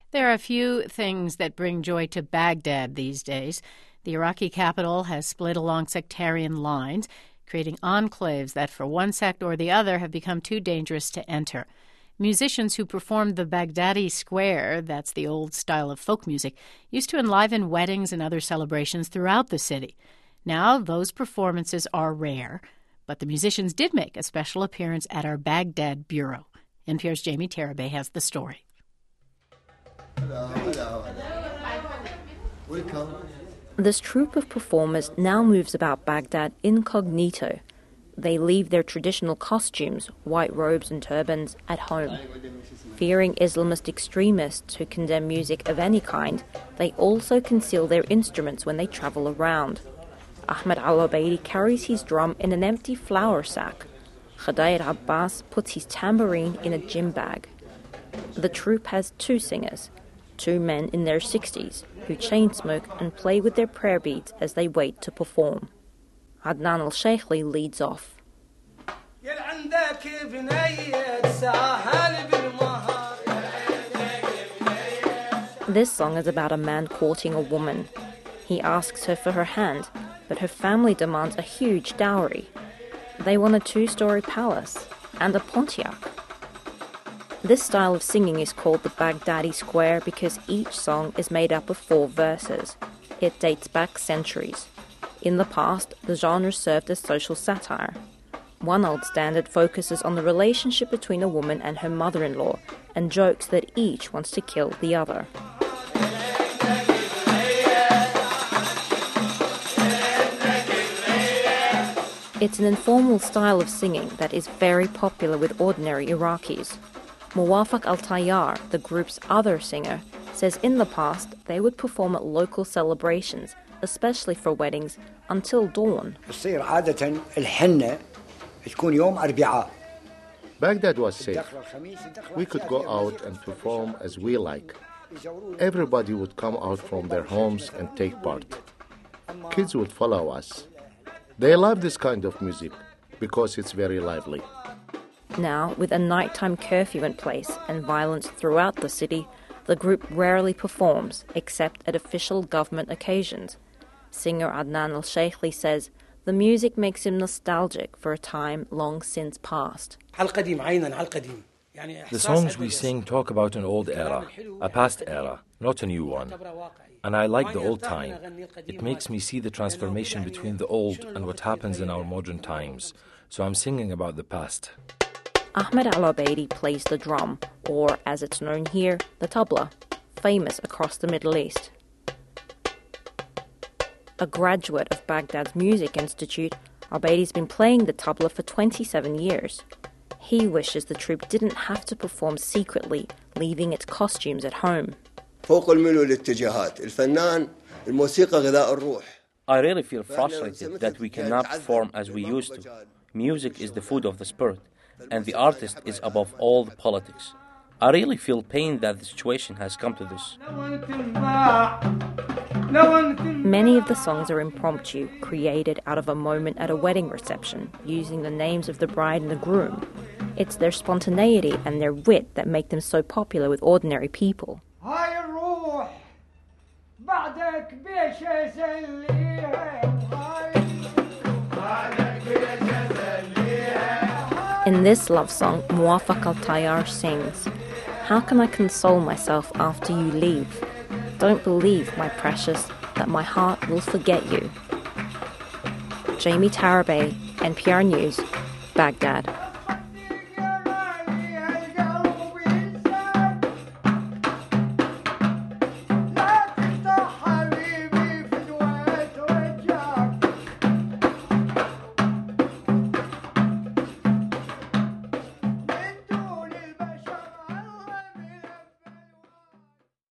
There are a few things that bring joy to Baghdad these days. The Iraqi capital has split along sectarian lines, creating enclaves that for one sect or the other have become too dangerous to enter. Musicians who performed the Baghdadi Square, that's the old style of folk music, used to enliven weddings and other celebrations throughout the city. Now those performances are rare, but the musicians did make a special appearance at our Baghdad bureau. NPR's Jamie Tarabay has the story. Welcome. This troupe of performers now moves about Baghdad incognito. They leave their traditional costumes, white robes and turbans, at home. Fearing Islamist extremists who condemn music of any kind, they also conceal their instruments when they travel around. Ahmed Al-Obeidi carries his drum in an empty flour sack. Khadayr Abbas puts his tambourine in a gym bag. The troupe has two singers, two men in their 60s, who chain smoke and play with their prayer beads as they wait to perform. Adnan Al-Sheikhli leads off. This song is about a man courting a woman. He asks her for her hand, but her family demands a huge dowry. They want a 2-story palace and a Pontiac. This style of singing is called the Baghdadi Square because each song is made up of 4 verses. It dates back centuries. In the past, the genre served as social satire. One old standard focuses on the relationship between a woman and her mother-in-law and jokes that each wants to kill the other. It's an informal style of singing that is very popular with ordinary Iraqis. Muwafaq Al-Tayyar, the group's other singer, says in the past they would perform at local celebrations, especially for weddings, until dawn. Baghdad was safe. We could go out and perform as we like. Everybody would come out from their homes and take part. Kids would follow us. They love this kind of music because it's very lively. Now, with a nighttime curfew in place and violence throughout the city, the group rarely performs except at official government occasions. Singer Adnan Al-Sheikhli says the music makes him nostalgic for a time long since past. The songs we sing talk about an old era, a past era, not a new one. And I like the old time. It makes me see the transformation between the old and what happens in our modern times. So I'm singing about the past. Ahmed Al-Obeidi plays the drum, or as it's known here, the tabla, famous across the Middle East. A graduate of Baghdad's Music Institute, Obeidi's been playing the tabla for 27 years. He wishes the troupe didn't have to perform secretly, leaving its costumes at home. I really feel frustrated that we cannot perform as we used to. Music is the food of the spirit, and the artist is above all the politics. I really feel pain that the situation has come to this. Many of the songs are impromptu, created out of a moment at a wedding reception, using the names of the bride and the groom. It's their spontaneity and their wit that make them so popular with ordinary people. In this love song, Muwafaq Al-Tayyar sings, "How can I console myself after you leave? Don't believe, my precious, that my heart will forget you." Jamie Tarabay, NPR News, Baghdad.